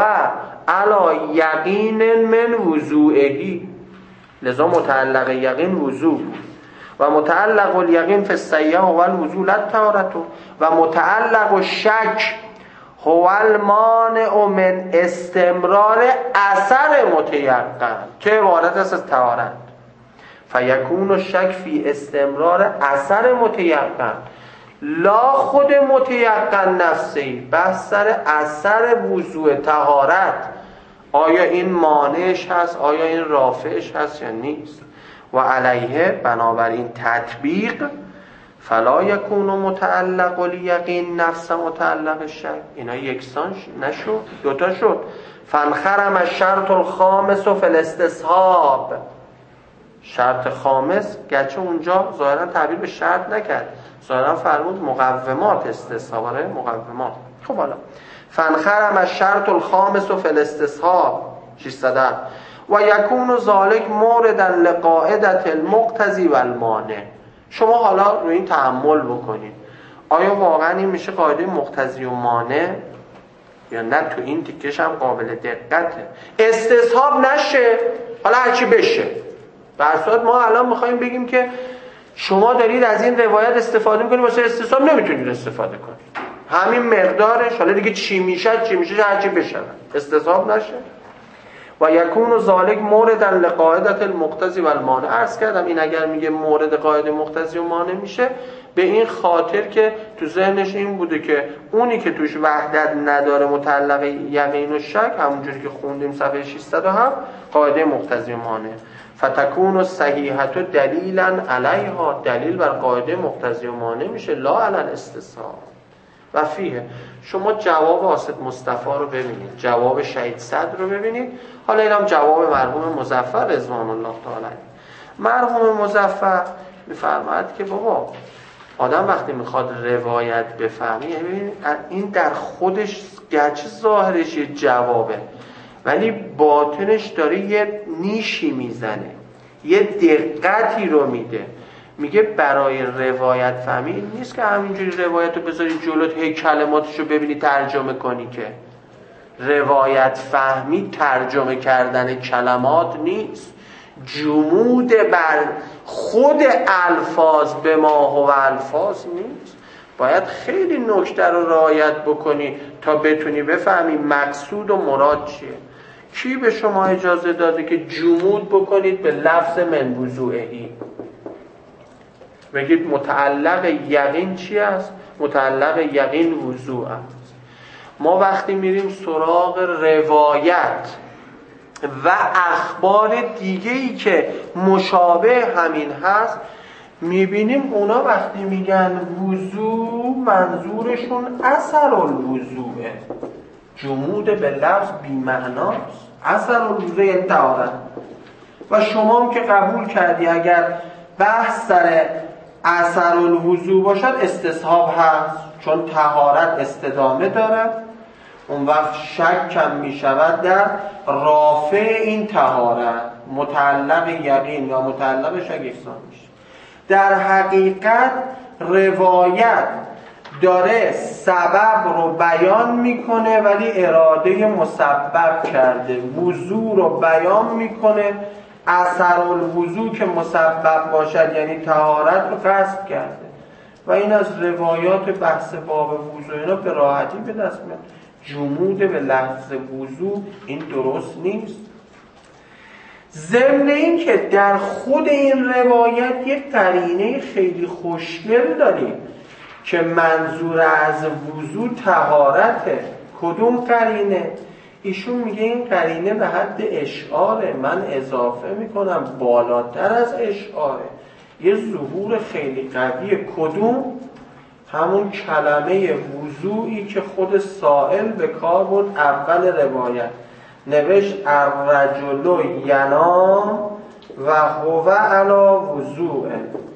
علی یقین من وضوئهی. لذا متعلق یقین وضوء و متعلق الیقین فی الصحیحه هو الوضوء لا الطهارت و متعلق الشک هو المانع من استمرار اثر متیقن که عبارت است از طهارت. فیکون الشک فی استمرار اثر متیقن لا خود متیقن نفسی، بس سر اثر وضوء طهارت، آیا این مانعش هست، آیا این رافعش هست یا نیست. و علیه بنابراین تطبیق فلا یکون متعلق الیقین نفس متعلق الشک. اینا یکسان نشد، دوتا شد. فانخرم الشرط الخامس فی الاستصحاب. شرط خامس گرچه اونجا ظاهرا تعبیر به شرط نکرد، ظاهرا فرمود مقومات استصحاب، مقومات. خب حالا فانخرم الشرط الخامس فی الاستصحاب ششصد و یکون ذالک موردا لقاعدة المقتضی و المانع. شما حالا روی این تأمل بکنید، آیا واقعا این میشه قاعده مقتضی و مانع یا نه؟ تو این تیکش هم قابل دقته. استصحاب نشه، حالا هرچی بشه. برصورت ما الان میخوایم بگیم که شما دارید از این روایت استفاده میکنید، واسه استصحاب نمیتونید استفاده کنید، همین مقدارش، حالا دیگه چی میشه چی میشه هرچی بشه، استصحاب نشه. و یکون ذالک موردا لقاعدة المقتضی و المانع. عرض کردم این اگر میگه مورد قاعده مقتضی و مانع میشه، به این خاطر که تو ذهنش این بوده که اونی که توش وحدت نداره متعلق یقین و شک، همونجوری که خوندیم صفحه ششصد و هفت، قاعده مقتضی و مانع. فتکون الصحیحة دلیلا علیها، دلیل بر قاعده مقتضی و مانع میشه، لا علی الاستصحاب. و فیه شما جواب آصد مصطفی رو ببینید، جواب شهید صدر رو ببینید. حالا اینم جواب مرحوم مظفر رضوان الله تعالی. مرحوم مظفر میفرماید که بابا آدم وقتی میخواد روایت بفهمی، این در خودش گرچه ظاهرش یه جوابه ولی باطنش داره یه نیشی میزنه، یه دقتی رو میده. میگه برای روایت فهمی این نیست که همینجوری روایت رو بذاری جلوت هی کلماتش رو ببینی ترجمه کنی، که روایت فهمی ترجمه کردن کلمات نیست، جمود بر خود الفاظ به ما هو الفاظ نیست. باید خیلی نکته رو رعایت بکنی تا بتونی بفهمی مقصود و مراد چیه. کی به شما اجازه داده که جمود بکنید به لفظ من وضوعهی؟ بگید متعلق یقین چی است؟ متعلق یقین وضوع است. ما وقتی میریم سراغ روایت و اخبار دیگه‌ای که مشابه همین هست، میبینیم اونا وقتی میگن وضوع منظورشون اثر الوضوعه. جمود به لفظ بی‌معناست. اثر الوضوع یعنی طهارت. و شما هم که قبول کردی اگر بحث سر اثر الوضوع باشد استصحاب هست، چون طهارت استدامه دارد، اون وقت شک کم می شود در رافع این طهارت، متعلق یقین یا متعلق شک یکسان میشه. در حقیقت روایت داره سبب رو بیان میکنه ولی اراده مسبب کرده، وضوع رو بیان میکنه، اثر الوضوع که مسبب باشد یعنی طهارت رو قصد کرده. و این از روایات بحث باب وضوع اینا به راحتی به دست میاد. جمود به لفظ وضوع این درست نیست. ضمن این که در خود این روایت یک قرینه خیلی خوشگل داریم که منظور از وضوع طهارته. کدوم قرینه؟ ایشون میگه این قرینه به حد اشعاره، من اضافه میکنم بالاتر از اشعاره، یه ظهور خیلی قویه. کدوم؟ همون کلمه وضوعی که خود سائل به کار برد اول روایت، نوشت الرجل ینام و هو علی وضوء.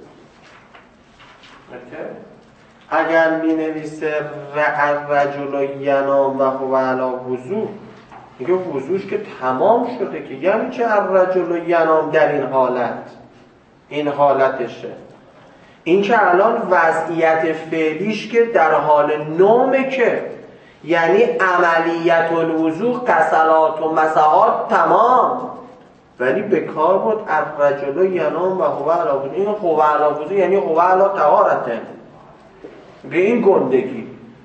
اگر می نویسه الرجل ینام و هو علی وضوء، میگه وضوعش که تمام شده، که یعنی چه الرجل ینام در این حالت؟ این حالتشه. این که الان وضعیت فعلیش که در حال نومه، که یعنی عملیت الوضوع غسلات و مسحات تمام، ولی به کار بود الرجل ینام و هو علی وضوء. این هو علی وضوء یعنی هو علی طهارته، به این گندگی.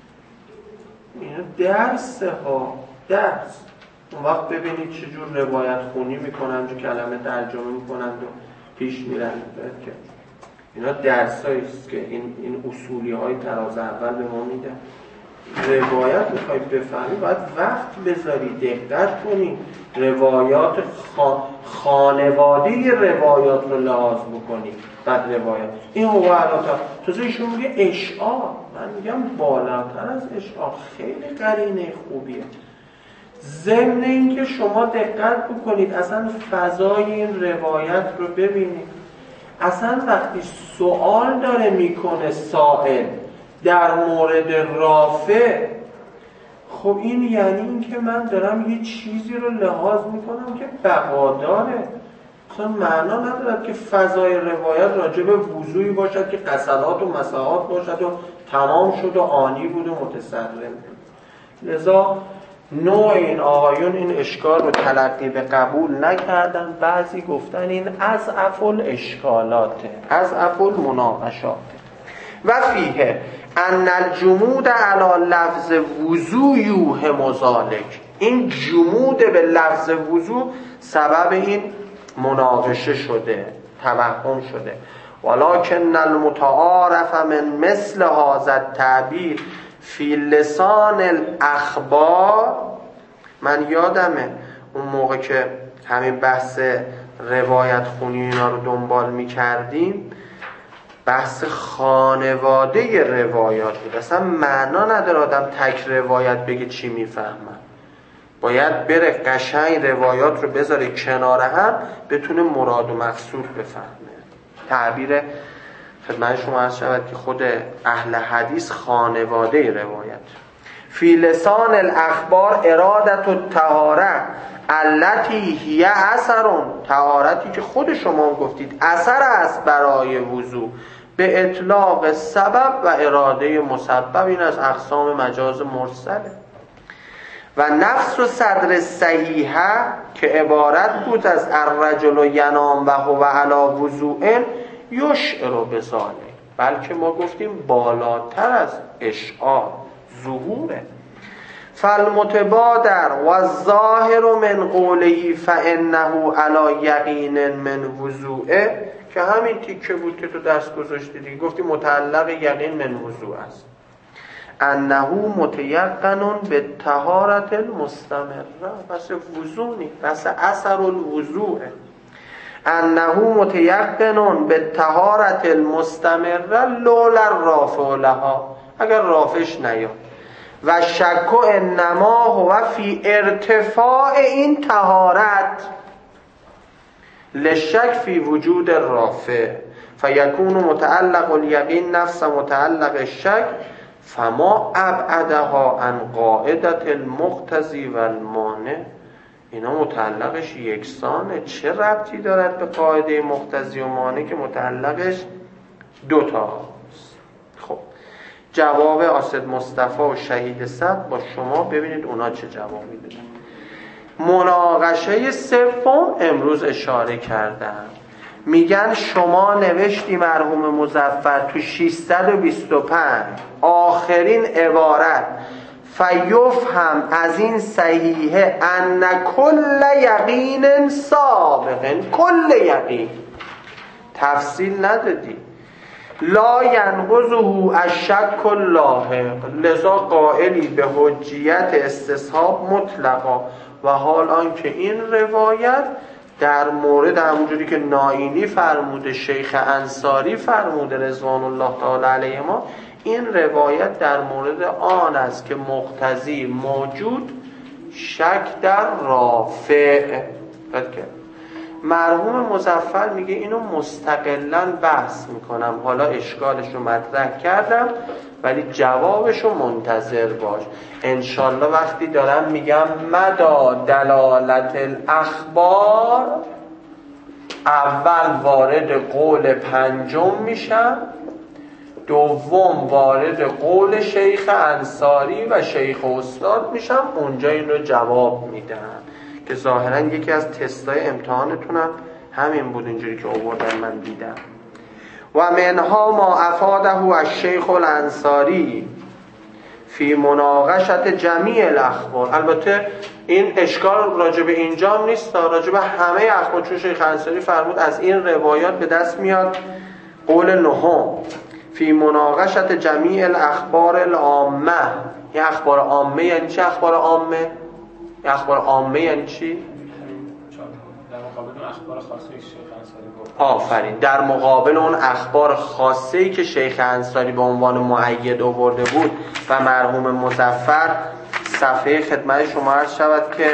اینو درس ها درس. اون وقت ببینید چجور روایت خونی میکنن، چه کلمه ترجمه میکنند و پیش میرن. که اینا درسایی است که این این اصولی های تراز اول به ما میدن. روایت میخوای بفهمی باید وقت بذاری، دقت کنی، روایات خا... خانوادی روایات رو لحاظ بکنی. بعد روایت این هو علاتا تازه ایشون میگه اشعار، من میگم بالاتر از اشعار، خیلی قرینه خوبیه. ضمن این که شما دقت بکنید اصلا فضای این روایت رو ببینید. اصلا وقتی سوال داره میکنه سائل در مورد رافع، خب این یعنی این که من دارم یه چیزی رو لحاظ میکنم که بقاداره. اصلا معنا ندارد که فضای روایت راجع به وضوعی باشد که غسلات و مسحات باشد و تمام شد و آنی بود و متسلم. لذا نوع این آقایون این اشکال رو تلقی به قبول نکردن. بعضی گفتن این از افل اشکالاته، از افل مناقشاته. و فیه ان الجمود علی لفظ وضوع یوهم ذلک. این جمود به لفظ وضوع سبب این مناقشه شده، توهم شده. ولکن المتعارف من مثل هذا التعبیر فی لسان الاخبار. من یادمه اون موقع که همین بحث روایت خونی اینا رو دنبال می کردیم، بحث خانواده روایات بود. اصلا معنا نداره آدم تک روایت بگه چی میفهمن، باید بره قشنگ روایات رو بذاره کنار هم بتونه مراد و مقصود بفهمه. تعبیر خدمت شما عرض شود که خود اهل حدیث خانواده روایت. فی لسان الاخبار ارادت الطهاره التي هی اثرون. طهارتی که خود شما گفتید اثر است برای وضوع، به اطلاق سبب و اراده مسبب. این از اقسام مجاز مرسله. و نفس و صدر صحیحه که عبارت بود از الرجل ینام و هو علی وضوء یشعر بذالک، بلکه ما گفتیم بالاتر از اشعار، ظهوره. فالمتبادر و الظاهر من قوله فانه علی یقین من وضوعه، که همین تیکه بود که تو درس گذاشتی دیگه، گفتی متعلق یقین من وضوع است. انه متیقن به طهارت المستمره، بس وضوع نیست، بس اثر الوضوع. انه متیقن به طهارت المستمره لولا رافع لها، اگر رافعش نیاد. و شک انما هو فی ارتفاع این طهارت لشک فی وجود رافع فیکون متعلق الیقین نفس متعلق الشک فما ابعدها عن قاعدت المقتضی و المانع. اینا متعلقش یکسانه، چه ربطی دارد به قاعده مقتضی و مانع که متعلقش دوتاست؟ خب جواب آسد مصطفی و شهید صد با شما، ببینید اونا چه جوابی دادن. مناقشه سوم امروز اشاره کردم، میگن شما نوشتی مرحوم مظفر تو ششصد و بیست و پنج آخرین عبارت فیفهم از این صحیحه ان کل یقین سابق، کل یقین تفصیل ندادی، لا ینقضه الشک اللاحق، لذا قائلی به حجیت استصحاب مطلقا. و حال آنکه این روایت در مورد همونجوری که نائینی فرموده، شیخ انصاری فرموده رضوان الله تعالی علیهما، این روایت در مورد آن است که مقتضی موجود، شک در رافع. مرحوم مظفر میگه اینو مستقلاً بحث میکنم، حالا اشکالش رو مطرح کردم ولی جوابش رو منتظر باش انشالله. وقتی دارم میگم مدى دلالت الاخبار، اول وارد قول پنجم میشم، دوم وارد قول شیخ انصاری و شیخ استاد میشم، اونجا این رو جواب میدم که ظاهرا یکی از تستای امتحانتونم همین بود، اینجوری که آوردن من دیدم. و منها ما افاده از شیخ الانصاری فی مناقشت جمیع الاخبار. البته این اشکال راجب اینجام نیست، راجب همه اخبار، چون شیخ انصاری فرمود از این روایات به دست میاد قول نهم فی مناقشت جمیع الاخبار العامه. این اخبار عامه یعنی چه اخبار عامه؟ این اخبار عامه یعنی چی؟ در مقابل اون اخبار خاصه که شیخ انصاری گفت. آفرین، در مقابل اون اخبار خاصه‌ای که شیخ انصاری به عنوان مؤید آورده بود و مرحوم مظفر صفحه خدمت شما عرض شود که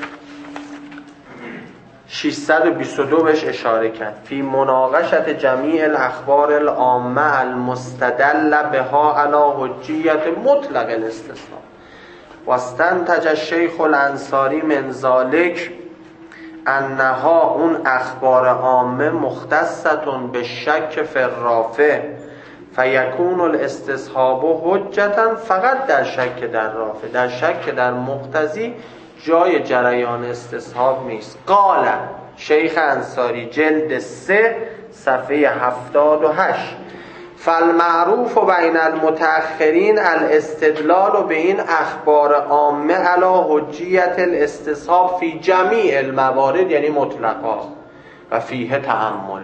ششصد و بیست و دو بهش اشاره کرد. فی مناقشت جمیع الاخبار العامه المستدل بها علی حجیت مطلق الاستثناء و استنتج الشیخ الانصاری من ذلک انها اون اخبار عامه مختصتون به شک فی الرافع فیکون الاستصحاب حجتا فقط در شک در رافع، در شک در مقتضی جای جریان استصحاب نیست. قال شیخ انصاری جلد سه صفحه هفتاد و هشت فالمعروف بین المتأخرین الاستدلال به این اخبار عامه علی حجیت الاستصحاب فی جمیع الموارد، یعنی مطلقا و فیه تأمل.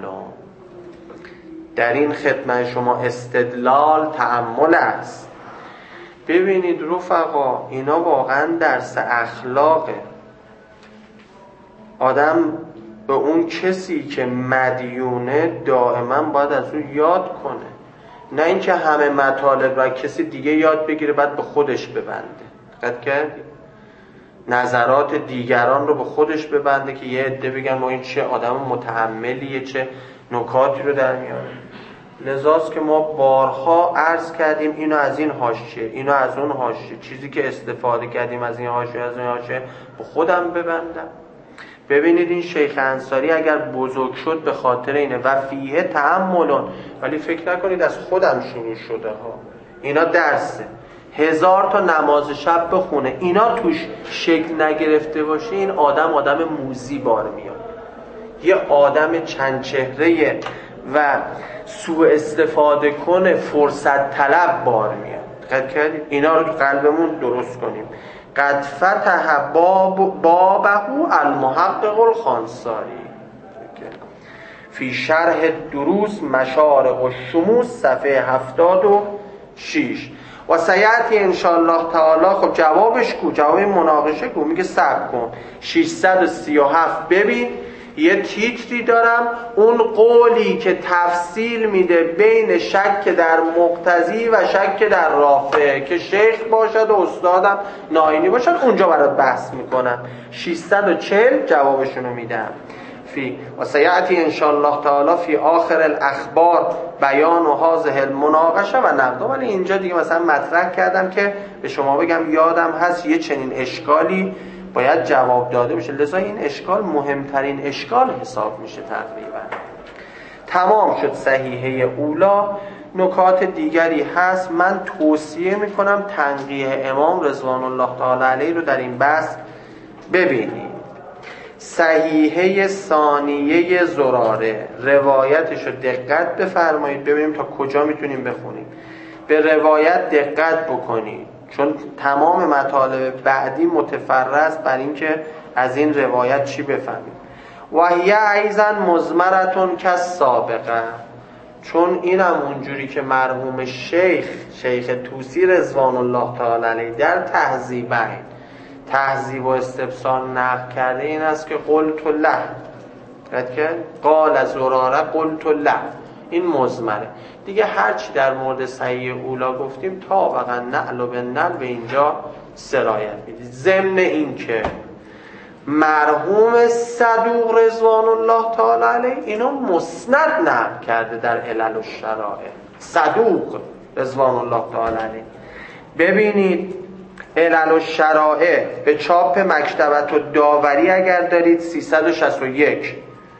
در این خدمت شما استدلال تأمل است. ببینید رفقا، اینا واقعا درس اخلاقه. آدم به اون کسی که مدیونه دائما باید از اون یاد کنه، نه اینکه همه مطالب را کسی دیگه یاد بگیره بعد به خودش ببنده. دقت کردی؟ نظرات دیگران رو به خودش ببنده که یه عده بگن ما این چه آدم متحملیه، چه نکاتی رو در میاره. لذاست که ما بارها عرض کردیم اینو از این حاشیه، اینو از اون حاشیه، چیزی که استفاده کردیم از این حاشیه از اون حاشیه به خودم ببندم. ببینید این شیخ انصاری اگر بزرگ شد به خاطر اینه و فیه تأملون، ولی فکر نکنید از خودم شروع شده ها، اینا درسه. هزار تا نماز شب بخونه اینا توش شکل نگرفته باشه، این آدم آدم موذی بار میاد، یه آدم چند چهره و سوء استفاده کنه، فرصت طلب بار میاد. دقت کردید؟ اینا رو تو قلبمون درست کنیم. قد فتح باب بابه المحقق الخانساری فی شرح دروس مشارق و شموس صفحه هفتاد و شش. و سیعتی انشاءالله تعالی. خب جوابش کو؟ جواب مناقشه کو؟ میگه صبر کن ششصد و سی و هفت ببین یه تیتری دارم، اون قولی که تفصیل میده بین شک در مقتضی و شک در رافع، که شیخ باشد و استادم ناینی باشد، اونجا برات بحث میکنم. ششصد و چهل جوابشونو میدم. فی و سیعتی انشاءالله تعالی فی آخر الاخبار بیان و هذه المناقشه و نقد. ولی اینجا دیگه مثلا مطرح کردم که به شما بگم یادم هست یه چنین اشکالی باید جواب داده بشه، لذا این اشکال مهمترین اشکال حساب میشه تقریبا. تمام شد صحیحه اولا. نکات دیگری هست، من توصیه میکنم تنقیح امام رضوان الله تعالی علیه رو در این بحث ببینید. صحیحه ثانیه زراره روایتش رو دقت بفرمایید، ببینیم تا کجا میتونیم بخونیم. به روایت دقت بکنید، چون تمام مطالب بعدی متفرع بر این که از این روایت چی بفهمید. و هی ایضا مزمرتون که سابقه، چون اینم اونجوری که مرحوم شیخ شیخ طوسی رضوان الله تعالی علیه در تهذیبین تهذیب و استبصار نقل کرده این است که قلت له، رد کرد قال زراره قلت له، این مزمره دیگه. هرچی در مورد صحیح اولا گفتیم تا واقعا نعل و به نعل به اینجا سرایت میدید. ضمن این که مرحوم صدوق رضوان الله تعالی علیه اینو مسند نقل کرده در علل و شرائع. صدوق رضوان الله تعالی علیه ببینید علل و شرائع به چاپ مکتبت و داوری اگر دارید سیصد و شصت و یک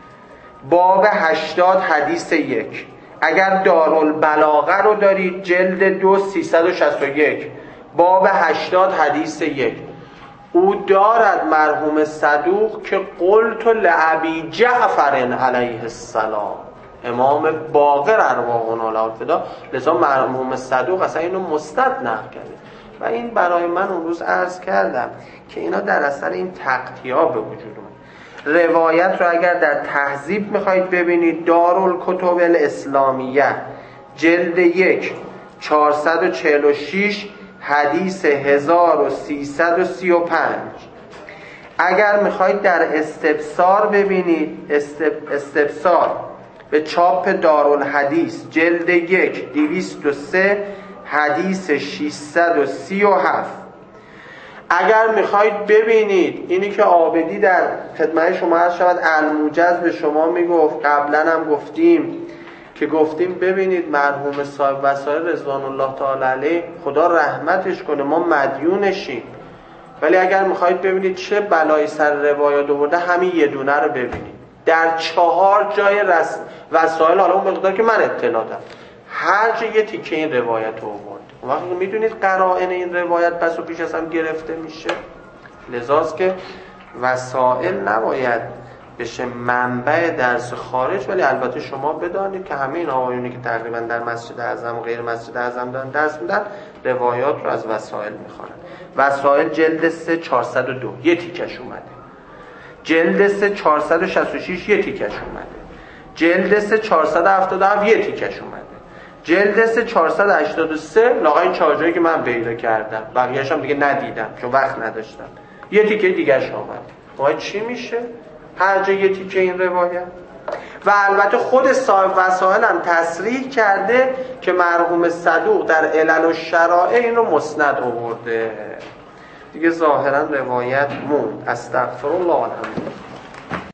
باب هشتاد حدیث یک، اگر دارالبلاغه رو دارید جلد دو سیصد و شصت و یک باب هشتاد حدیث یک، او دارد مرحوم صدوق که قلت لابی جعفر علیه السلام، امام باقر ارواحنا له فدا، لذا مرحوم صدوق اصلا اینو مستند نقل کرده. و این برای من اون روز عرض کردم که اینا در اثر این تقطیع‌ها به وجود اومد. روایت رو اگر در تهذیب میخواید ببینید دارالکتب الاسلامیه جلد یک چهارصد و چهل و شش حدیث هزار و سیصد و سی و پنج. اگر میخواید در استبصار ببینید استب... استبصار به چاپ دارالحدیث جلد یک دویست و سه حدیث ششصد و سی و هفت. اگر میخواید ببینید اینی که عابدی در خدمت شما عرض شود الموجز به شما میگفت، قبلا هم گفتیم که گفتیم ببینید مرحوم صاحب وسائل رضوان الله تعالی علیه خدا رحمتش کنه ما مدیونشیم، ولی اگر میخواید ببینید چه بلایی سر روایات آورده همین یه دونه رو ببینید در چهار جای رس وسائل، حالا اون مقدار که من اطلاع دارم هر جا یه تیکه این روایت رو آورد. وقتی میدونید قرائن این روایت پس و پیش از هم گرفته میشه، لذاست که وسائل نباید بشه منبع درس خارج، ولی البته شما بدانید که همه این آقایونی که تقریبا در مسجد اعظم و غیر مسجد اعظم دارن درس میدن روایات رو از وسائل میخوانن. وسائل جلد سه چهارصد و دو یه تیکش اومده، جلد سه چهارصد و شصت و شش یه تیکش اومده، جلد سه چهارصد و هفتاد و هفت یه تیکش اومده، جلد سه چهارصد و هشتاد و سه لاغا این چهار جایی که من پیدا کردم، بقیه‌اش هم دیگه ندیدم چون وقت نداشتم، یه تیکه دیگه‌اش اومد. وای چی میشه؟ هر جا یه تیکه این روایت. و البته خود صاحب وسائل هم تصریح کرده که مرحوم صدوق در علل و شرائع این رو مسند آورده. دیگه ظاهرا روایت موند. استغفر الله العظیم.